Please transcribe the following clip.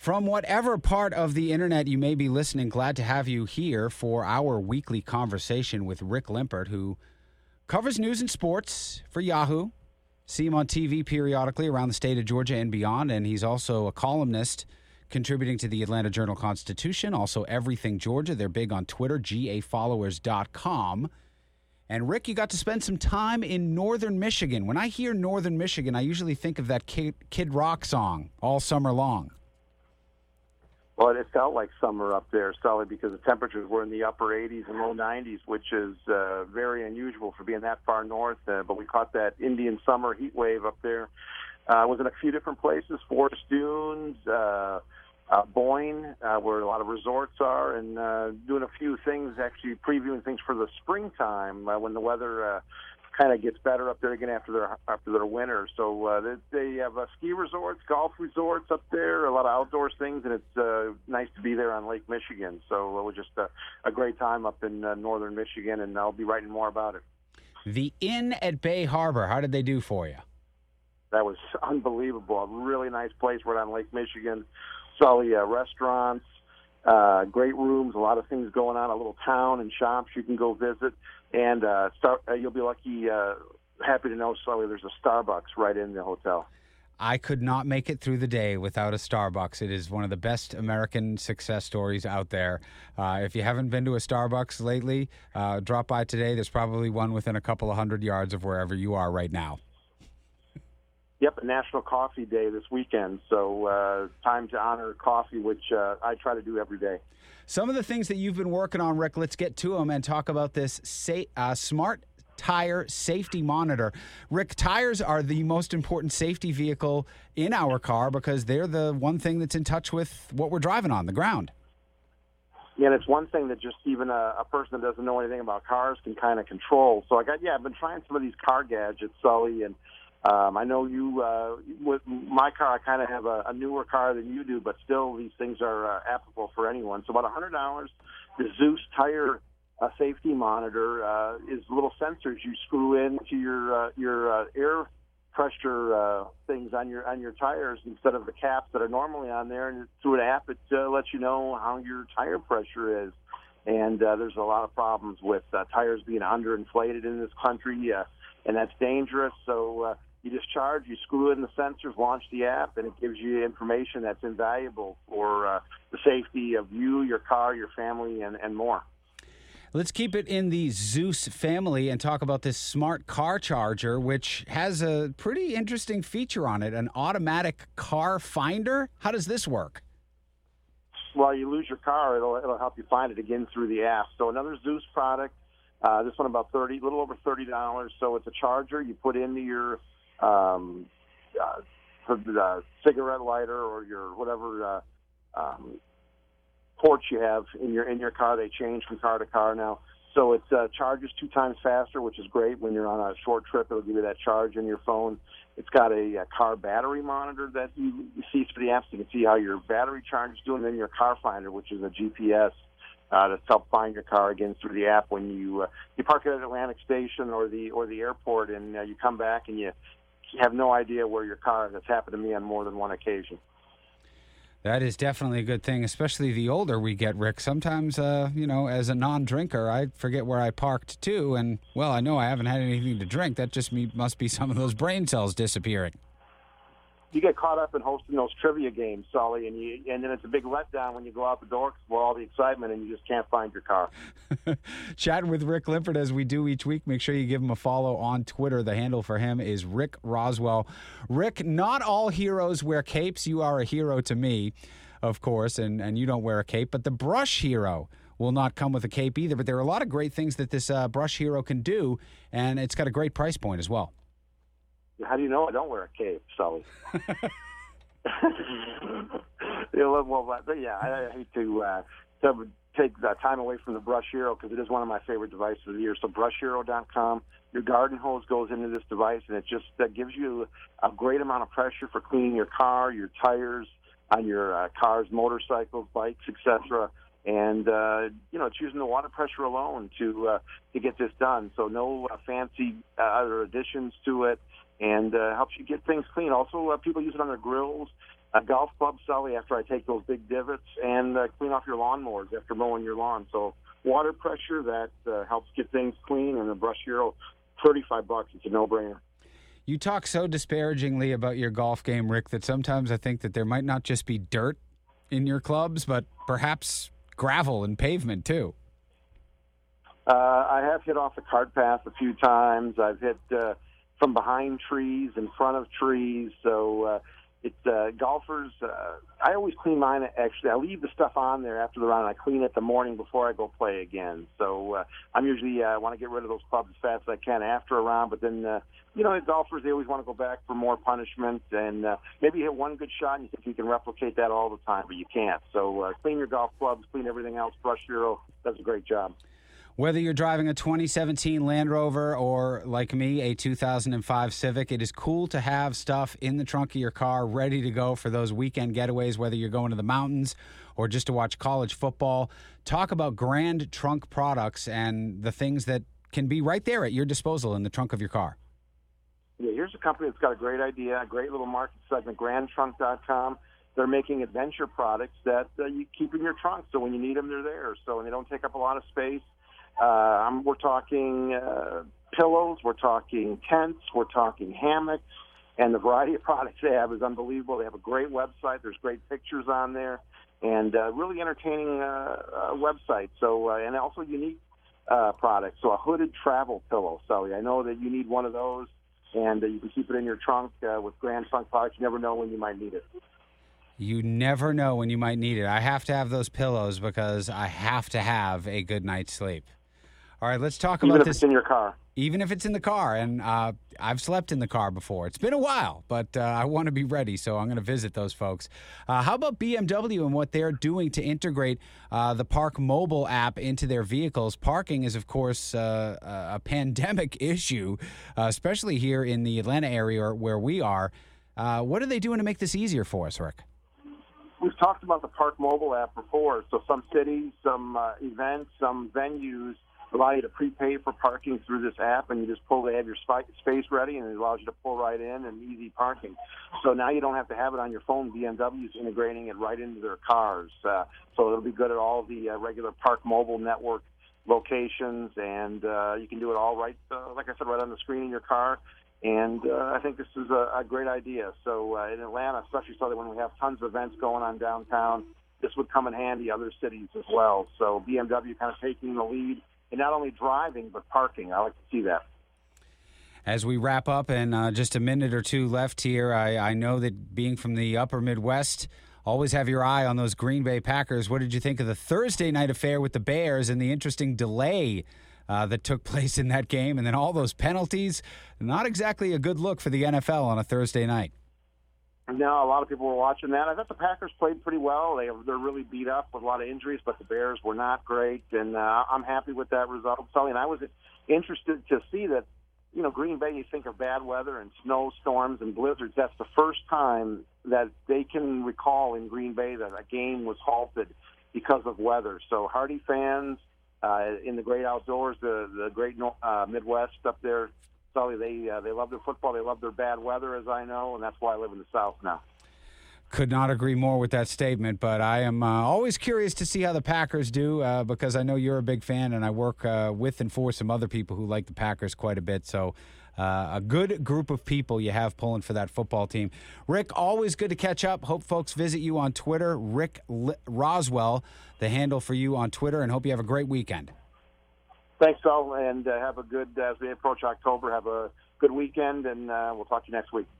From whatever part of the internet you may be listening, glad to have you here for our weekly conversation with Rick Limpert, who covers news and sports for Yahoo. See him on TV periodically around the state of Georgia and beyond, and he's also a columnist contributing to the Atlanta Journal-Constitution, also Everything Georgia. They're big on Twitter, gafollowers.com. And, Rick, you got to spend some time in northern Michigan. When I hear northern Michigan, I usually think of that Kid Rock song, All Summer Long. Well, it felt like summer up there, Sully, because the temperatures were in the upper 80s and low 90s, which is very unusual for being that far north. But we caught that Indian summer heat wave up there. Was in a few different places, Forest Dunes, Boyne, where a lot of resorts are, and doing a few things, actually previewing things for the springtime when the weather kind of gets better up there again after their winter. So they have ski resorts, golf resorts up there, a lot of outdoors things, and it's nice to be there on Lake Michigan. So it was just a great time up in northern Michigan, and I'll be writing more about it. The Inn at Bay Harbor, how did they do for you? That was unbelievable. A really nice place right on Lake Michigan. Sully, restaurants, great rooms, a lot of things going on, a little town and shops you can go visit. And you'll be happy to know, Sully, there's a Starbucks right in the hotel. I could not make it through the day without a Starbucks. It is one of the best American success stories out there. If you haven't been to a Starbucks lately, drop by today. There's probably one within a couple of 100 yards of wherever you are right now. Yep, National Coffee Day this weekend, so time to honor coffee, which I try to do every day. Some of the things that you've been working on, Rick, let's get to them and talk about this smart tire safety monitor. Rick, tires are the most important safety vehicle in our car because they're the one thing that's in touch with what we're driving on, the ground. Yeah, and it's one thing that just even a person that doesn't know anything about cars can kind of control. So I've been trying some of these car gadgets, Sully, and I know you, with my car, I kind of have a newer car than you do, but still these things are applicable for anyone. So about $100, the Zeus tire safety monitor is little sensors you screw into your air pressure things on your tires instead of the caps that are normally on there. And through an app, it lets you know how your tire pressure is. And there's a lot of problems with tires being underinflated in this country, and that's dangerous. So you just charge, you screw in the sensors, launch the app, and it gives you information that's invaluable for the safety of you, your car, your family, and more. Let's keep it in the Zeus family and talk about this smart car charger, which has a pretty interesting feature on it, an automatic car finder. How does this work? Well, you lose your car, it'll help you find it again through the app. So another Zeus product. This one about a little over $30. So it's a charger you put into your cigarette lighter or your whatever ports you have in your car. They change from car to car now. So it charges 2 times faster, which is great. When you're on a short trip, it'll give you that charge in your phone. It's got a car battery monitor that you see through the apps. You can see how your battery charge is doing. And then your car finder, which is a GPS to help find your car again through the app when you park at Atlantic Station or the airport, and you come back and you have no idea where your car is. That's happened to me on more than one occasion. That is definitely a good thing, especially the older we get, Rick. Sometimes, as a non-drinker, I forget where I parked too, and, well, I know I haven't had anything to drink. That just must be some of those brain cells disappearing. You get caught up in hosting those trivia games, Sully, and then it's a big letdown when you go out the door for all the excitement and you just can't find your car. Chatting with Rick Limpert as we do each week. Make sure you give him a follow on Twitter. The handle for him is Rick Roswell. Rick, not all heroes wear capes. You are a hero to me, of course, and you don't wear a cape. But the Brush Hero will not come with a cape either. But there are a lot of great things that this Brush Hero can do, and it's got a great price point as well. How do you know I don't wear a cape, Sully? I hate to take time away from the Brush Hero because it is one of my favorite devices of the year. So brushhero.com, your garden hose goes into this device, and it just gives you a great amount of pressure for cleaning your car, your tires, on your cars, motorcycles, bikes, etc. And, it's using the water pressure alone to get this done. So no fancy other additions to it. And helps you get things clean. Also, people use it on their grills a golf club, Sully, after I take those big divots, and clean off your lawnmowers after mowing your lawn. So water pressure, that helps get things clean, and the Brush Hero, $35. It's a no-brainer. You talk so disparagingly about your golf game, Rick, that sometimes I think that there might not just be dirt in your clubs, but perhaps gravel and pavement too. I have hit off the cart path a few times. I've hit from behind trees, in front of trees. So it's golfers. I always clean mine. Actually, I leave the stuff on there after the round. I clean it the morning before I go play again. So I'm usually want to get rid of those clubs as fast as I can after a round. But then the golfers, they always want to go back for more punishment. And maybe you hit one good shot and you think you can replicate that all the time, but you can't. So clean your golf clubs, clean everything else. Brush Hero does a great job. Whether you're driving a 2017 Land Rover or, like me, a 2005 Civic, it is cool to have stuff in the trunk of your car ready to go for those weekend getaways, whether you're going to the mountains or just to watch college football. Talk about Grand Trunk products and the things that can be right there at your disposal in the trunk of your car. Yeah, here's a company that's got a great idea, a great little market segment, grandtrunk.com. They're making adventure products that you keep in your trunk, so when you need them, they're there. So they don't take up a lot of space. We're talking pillows, we're talking tents, we're talking hammocks, and the variety of products they have is unbelievable. They have a great website. There's great pictures on there, and really entertaining website. So and also unique products. So a hooded travel pillow, Sully. I know that you need one of those, and you can keep it in your trunk with Grand Trunk products. You never know when you might need it. You never know when you might need it. I have to have those pillows because I have to have a good night's sleep. All right, let's talk about this. Even if it's in your car. Even if it's in the car, and I've slept in the car before. It's been a while, but I want to be ready, so I'm going to visit those folks. How about BMW and what they're doing to integrate the Park Mobile app into their vehicles? Parking is, of course, a pandemic issue, especially here in the Atlanta area where we are. What are they doing to make this easier for us, Rick? We've talked about the Park Mobile app before. So some cities, some events, some venues allow you to prepay for parking through this app, and you just pull, they have your space ready, and it allows you to pull right in and easy parking. So now you don't have to have it on your phone. BMW's integrating it right into their cars. So it'll be good at all the regular Park Mobile network locations, and you can do it all right, like I said, right on the screen in your car. And I think this is a great idea. So in Atlanta, especially so that when we have tons of events going on downtown, this would come in handy other cities as well. So BMW kind of taking the lead in not only driving but parking. I like to see that. As we wrap up, and just a minute or two left here, I know that being from the upper Midwest, always have your eye on those Green Bay Packers. What did you think of the Thursday night affair with the Bears and the interesting delay that took place in that game, and then all those penalties? Not exactly a good look for the NFL on a Thursday night. No, a lot of people were watching that. I thought the Packers played pretty well. They're really beat up with a lot of injuries, but the Bears were not great, and I'm happy with that result, Sully. And I was interested to see that, Green Bay, you think of bad weather and snowstorms and blizzards. That's the first time that they can recall in Green Bay that a game was halted because of weather. So Hardy fans in the great outdoors, the great Midwest up there, Sully, they love their football. They love their bad weather, as I know, and that's why I live in the South now. Could not agree more with that statement, but I am always curious to see how the Packers do because I know you're a big fan, and I work with and for some other people who like the Packers quite a bit. So a good group of people you have pulling for that football team. Rick, always good to catch up. Hope folks visit you on Twitter. Rick Roswell, the handle for you on Twitter, and hope you have a great weekend. Thanks, Sal, and have a good, as we approach October, have a good weekend, and we'll talk to you next week.